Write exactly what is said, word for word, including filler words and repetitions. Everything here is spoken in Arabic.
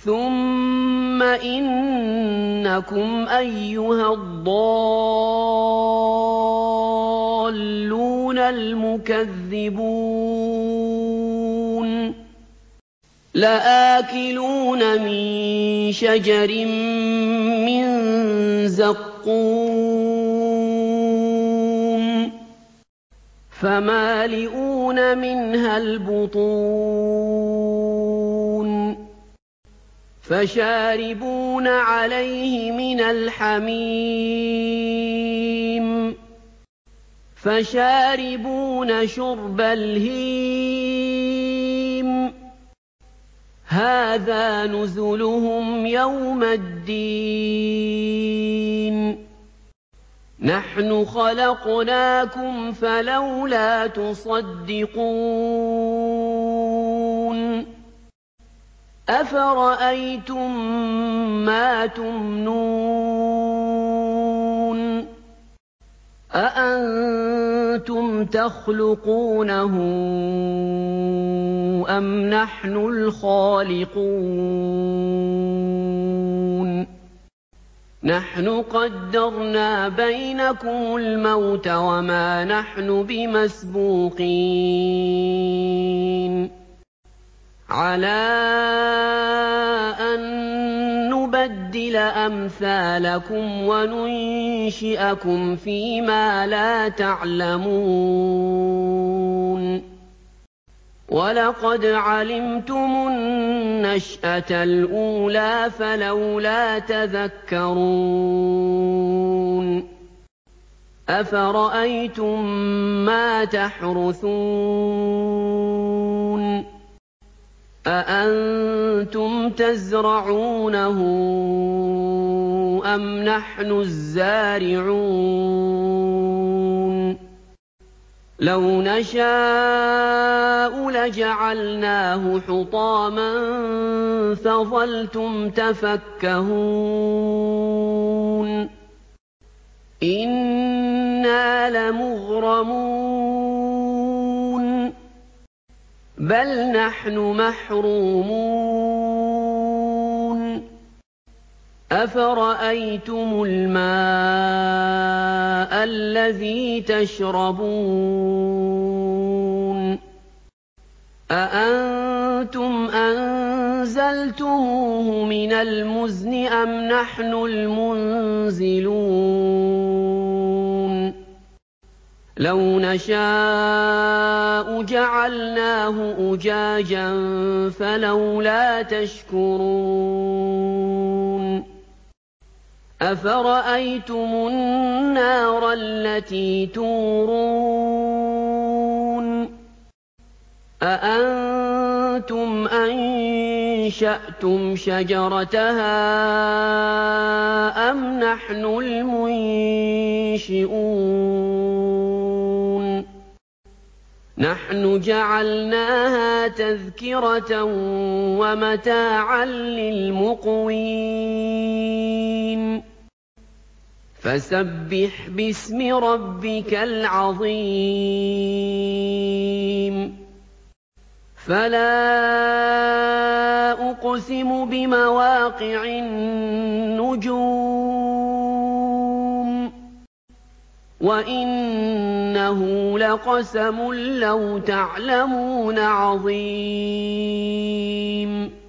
ثُمَّ إِنَّكُمْ أَيُّهَا الضَّالُّونَ الْمُكَذِّبُونَ لَآكِلُونَ مِن شَجَرٍ مِّن زَقُّومٍ فَمَالِئُونَ مِنْهَا الْبُطُونَ فَشَارِبُونَ عَلَيْهِ مِنَ الْحَمِيمِ فَشَارِبُونَ شُرْبَ الْهِيمِ هَٰذَا نُزُلُهُمْ يَوْمَ الدِّينِ نَحْنُ خَلَقْنَاكُمْ فَلَوْلَا تُصَدِّقُونَ أَفَرَأَيْتُم مَّا تُمْنُونَ أَأَنتُمْ تَخْلُقُونَهُ أَمْ نَحْنُ الْخَالِقُونَ نَحْنُ قَدَّرْنَا بَيْنَكُمُ الْمَوْتَ وَمَا نَحْنُ بِمَسْبُوقِينَ عَلَىٰ أَن نُّبَدِّلَ أَمْثَالَكُمْ وَنُنشِئَكُمْ فِي مَا لَا تَعْلَمُونَ وَلَقَدْ عَلِمْتُمُ النَّشْأَةَ الْأُولَىٰ فَلَوْلَا تَذَكَّرُونَ أَفَرَأَيْتُم مَّا تَحْرُثُونَ أَأَنتُمْ تَزْرَعُونَهُ أَمْ نَحْنُ الزَّارِعُونَ لَوْ نَشَاءُ لَجَعَلْنَاهُ حُطَامًا فَظَلْتُمْ تَفَكَّهُونَ إِنَّا لَمُغْرَمُونَ بَلْ نَحْنُ مَحْرُومُونَ أَفَرَأَيْتُمُ الْمَاءَ الَّذِي تَشْرَبُونَ أَأَنتُمْ أَنزَلْتُمُوهُ مِنَ الْمُزْنِ أَمْ نَحْنُ الْمُنزِلُونَ لَوْ نَشَاءُ جَعَلْنَاهُ أُجَاجًا فَلَوْلَا تَشْكُرُونَ أَفَرَأَيْتُمُ النَّارَ الَّتِي تُورُونَ أَأَنتُمْ أَنشَأْتُمْ شَجَرَتَهَا أَمْ نَحْنُ الْمُنشِئُونَ نَحْنُ جَعَلْنَاهَا تَذْكِرَةً وَمَتَاعًا لِّلْمُقْوِينَ فَسَبِّحْ بِاسْمِ رَبِّكَ الْعَظِيمِ فَلَا أُقْسِمُ بِمَوَاقِعِ النُّجُومِ وَإِنَّهُ لَقَسَمٌ لَّوْ تَعْلَمُونَ عَظِيمٌ